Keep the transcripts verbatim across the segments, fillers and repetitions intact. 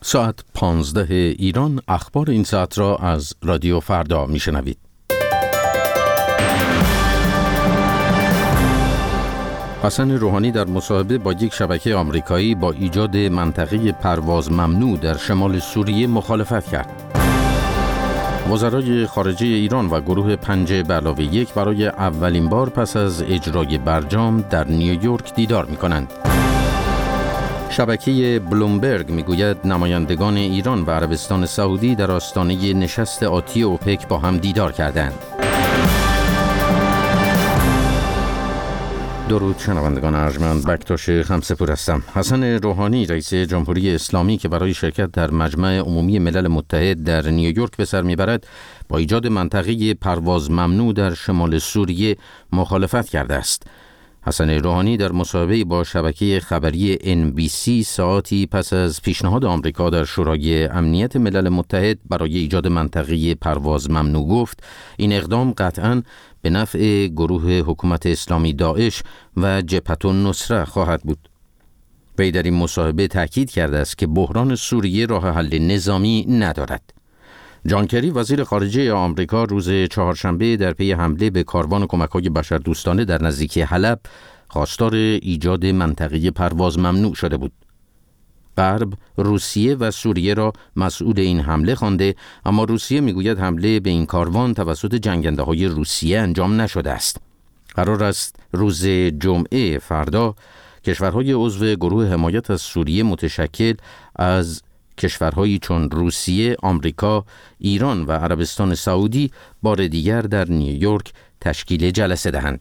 ساعت پانزده ایران، اخبار این ساعت را از رادیو فردا میشنوید. حسن روحانی در مصاحبه با یک شبکه آمریکایی با ایجاد منطقه پرواز ممنوع در شمال سوریه مخالفت کرد. وزرای خارجه ایران و گروه پنج به علاوه یک برای اولین بار پس از اجرای برجام در نیویورک دیدار می‌کنند. شبکه بلومبرگ میگوید نمایندگان ایران و عربستان سعودی در آستانه نشست آتی اوپک با هم دیدار کردند. درود شنوندگان ارجمند، بکتاش خمسه‌پور هستم. حسن روحانی رئیس جمهوری اسلامی که برای شرکت در مجمع عمومی ملل متحد در نیویورک به سر میبرد با ایجاد منطقه پرواز ممنوع در شمال سوریه مخالفت کرده است. حسن روحانی در مصاحبه با شبکه خبری ان بی سی ساعتی پس از پیشنهاد آمریکا در شورای امنیت ملل متحد برای ایجاد منطقه پرواز ممنوع گفت این اقدام قطعاً به نفع گروه حکومت اسلامی داعش و جبهة النصره خواهد بود. وی در این مصاحبه تاکید کرده است که بحران سوریه راه حل نظامی ندارد. جان کری وزیر خارجه آمریکا روز چهارشنبه در پی حمله به کاروان کمک‌های بشردوستانه در نزدیکی حلب خواستار ایجاد منطقه پرواز ممنوع شده بود. غرب روسیه و سوریه را مسئول این حمله خوانده، اما روسیه میگوید حمله به این کاروان توسط جنگنده‌های روسیه انجام نشده است. قرار است روز جمعه فردا کشورهای عضو گروه حمایت از سوریه متشکل از کشورهایی چون روسیه، آمریکا، ایران و عربستان سعودی بار دیگر در نیویورک تشکیل جلسه دهند.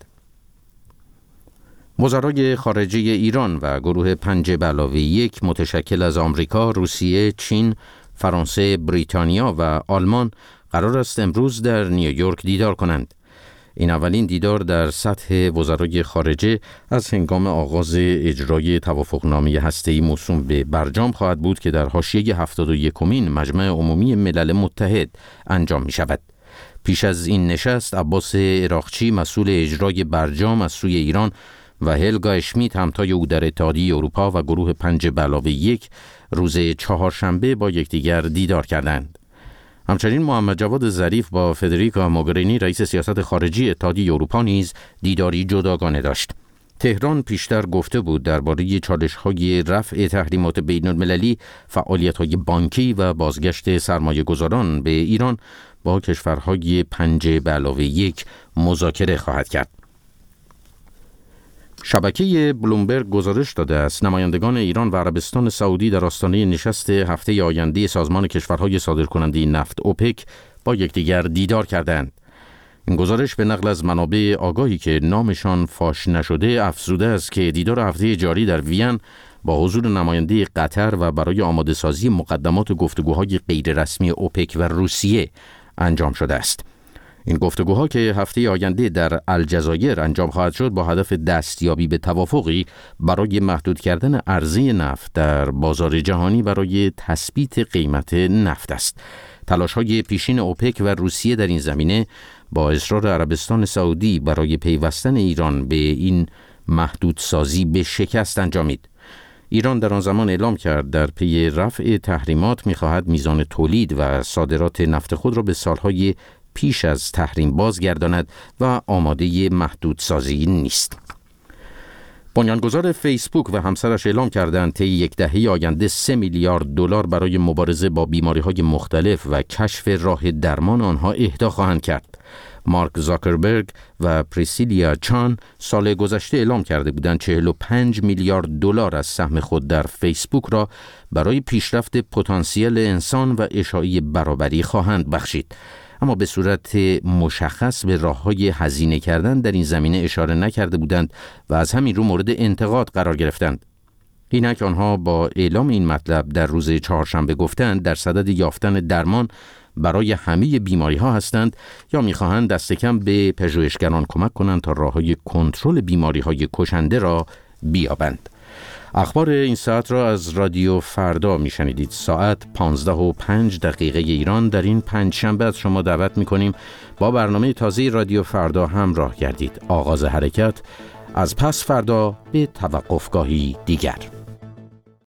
وزرای خارجه ایران و گروه پنج به علاوه یک متشکل از آمریکا، روسیه، چین، فرانسه، بریتانیا و آلمان قرار است امروز در نیویورک دیدار کنند. این اولین دیدار در سطح وزرای خارجه از هنگام آغاز اجرای توافقنامه هسته‌ای موسوم به برجام خواهد بود که در حاشیه هفتاد و یکمین مجمع عمومی ملل متحد انجام می شود. پیش از این نشست عباس عراقچی مسئول اجرای برجام از سوی ایران و هلگا اشمیت همتای او در اتحادیه اروپا و گروه پنج به علاوه یک روز چهارشنبه با یکدیگر دیدار کردند. همچنین محمد جواد ظریف با فدریکا موگرینی رئیس سیاست خارجی اتحادیه اروپا نیز دیداری جداگانه داشت. تهران پیشتر گفته بود درباره چالش‌های رفع تحریمات بین‌المللی، فعالیت‌های بانکی و بازگشت سرمایه‌گذاران به ایران با کشورهای پنج به علاوه یک مذاکره خواهد کرد. شبکه بلومبرگ گزارش داده است نمایندگان ایران و عربستان سعودی در آستانه نشست هفته آینده سازمان کشورهای صادرکننده نفت اوپک با یکدیگر دیدار کردند. این گزارش به نقل از منابع آگاهی که نامشان فاش نشده افزوده است که دیدار هفته جاری در وین با حضور نماینده قطر و برای آماده سازی مقدمات گفتگوهای غیررسمی اوپک و روسیه انجام شده است. این گفتگوها که هفته آینده در الجزایر انجام خواهد شد با هدف دستیابی به توافقی برای محدود کردن عرضه نفت در بازار جهانی برای تثبیت قیمت نفت است. تلاش‌های پیشین اوپک و روسیه در این زمینه با اصرار عربستان سعودی برای پیوستن ایران به این محدودسازی به شکست انجامید. ایران در آن زمان اعلام کرد در پی رفع تحریمات می‌خواهد میزان تولید و صادرات نفت خود را به سالهای پیش از تحریم بازگرداند و آماده محدودسازی نیست. بنیانگذار فیسبوک و همسرش اعلام کردند طی یک دهه آینده سه میلیارد دلار برای مبارزه با بیماری‌های مختلف و کشف راه درمان آنها اهدا خواهند کرد. مارک زاکربرگ و پریسیلیا چان سال گذشته اعلام کرده بودند چهل و پنج میلیارد دلار از سهم خود در فیسبوک را برای پیشرفت پتانسیل انسان و اشاعه برابری خواهند بخشید. اما به صورت مشخص به راه‌های هزینه کردن در این زمینه اشاره نکرده بودند و از همین رو مورد انتقاد قرار گرفتند. اینک آنها با اعلام این مطلب در روز چهارشنبه گفتند در صدد یافتن درمان برای همه بیماری‌ها هستند یا می‌خواهند دست کم به پژوهشگران کمک کنند تا راه‌های کنترل بیماری‌های کشنده را بیابند. اخبار این ساعت را از رادیو فردا میشنیدید. ساعت پانزده و پنج دقیقه ایران در این پنج شنبه از شما دعوت میکنیم با برنامه تازه رادیو فردا همراه گردید. آغاز حرکت از پس فردا به توقفگاهی دیگر.